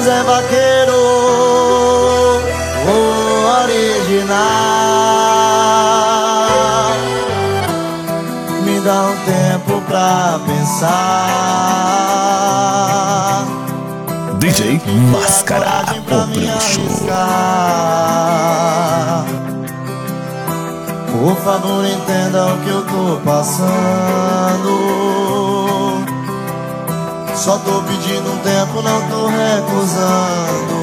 Zé Vaqueiro, o original. Me dá um tempo pra pensar. DJ Máscara, o bruxo. Por favor, entenda o que eu tô passando. Só tô pedindo um tempo, não tô recusando.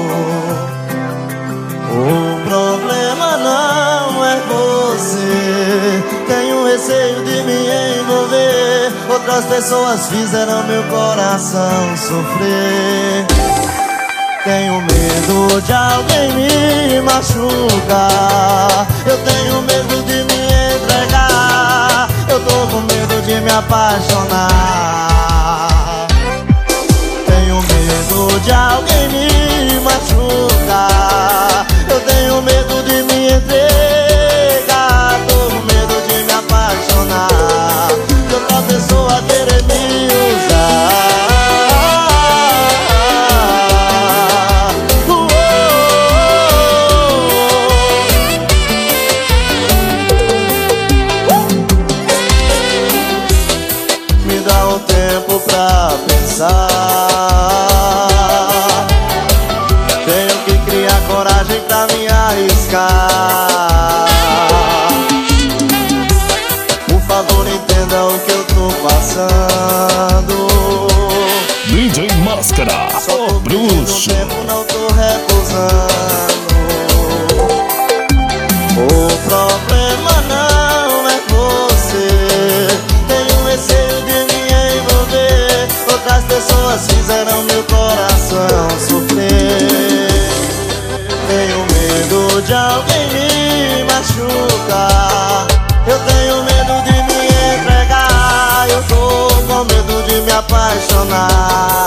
O problema não é você. Tenho receio de me envolver. Outras pessoas fizeram meu coração sofrer. Tenho medo de alguém me machucar. Eu tenho medo de me entregar. Eu tô com medo de me apaixonar. Tenho medo de alguém me machucar. Eu tenho medo de me entregar. Tô com medo de me apaixonar. De outra pessoa querer me usar. Tempo pra pensar. Tenho que criar coragem pra me arriscar. Por favor, entenda o que eu tô passando. DJ Máscara, o bruxo. Tempo, não tô recusando. O problema não é você. Tenho receio de me envolver. Outras pessoas fizeram meu coração sofrer. Tenho medo de alguém me machucar. Eu tenho medo de me entregar. Eu tô com medo de me apaixonar.